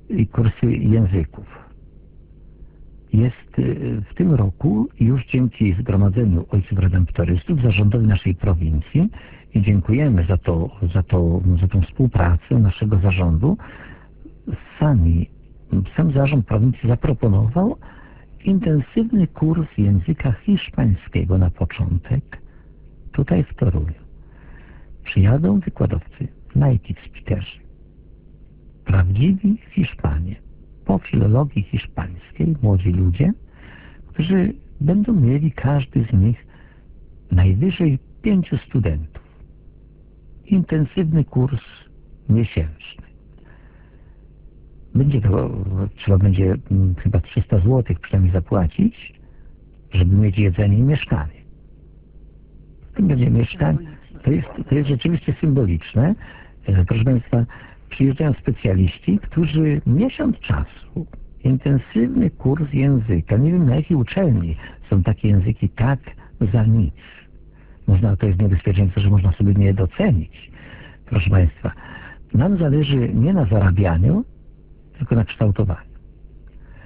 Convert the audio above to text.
kursy języków. Jest w tym roku już dzięki Zgromadzeniu Ojców Redemptorystów, zarządowi naszej prowincji i dziękujemy za tą współpracę naszego zarządu. Sam zarząd prowincji zaproponował intensywny kurs języka hiszpańskiego na początek tutaj w Toruniu. Przyjadą wykładowcy, native speakerzy, prawdziwi Hiszpanie, po filologii hiszpańskiej, młodzi ludzie, którzy będą mieli każdy z nich najwyżej 5 studentów. Intensywny kurs miesięczny. Trzeba będzie chyba 300 zł przynajmniej zapłacić, żeby mieć jedzenie i mieszkanie. To będzie mieszkanie. To jest rzeczywiście symboliczne. Proszę Państwa, przyjeżdżają specjaliści, którzy miesiąc czasu, intensywny kurs języka, nie wiem na jakiej uczelni są takie języki tak za nic. To jest niebezpieczeństwo, że można sobie nie docenić. Proszę Państwa, nam zależy nie na zarabianiu, tylko na kształtowaniu.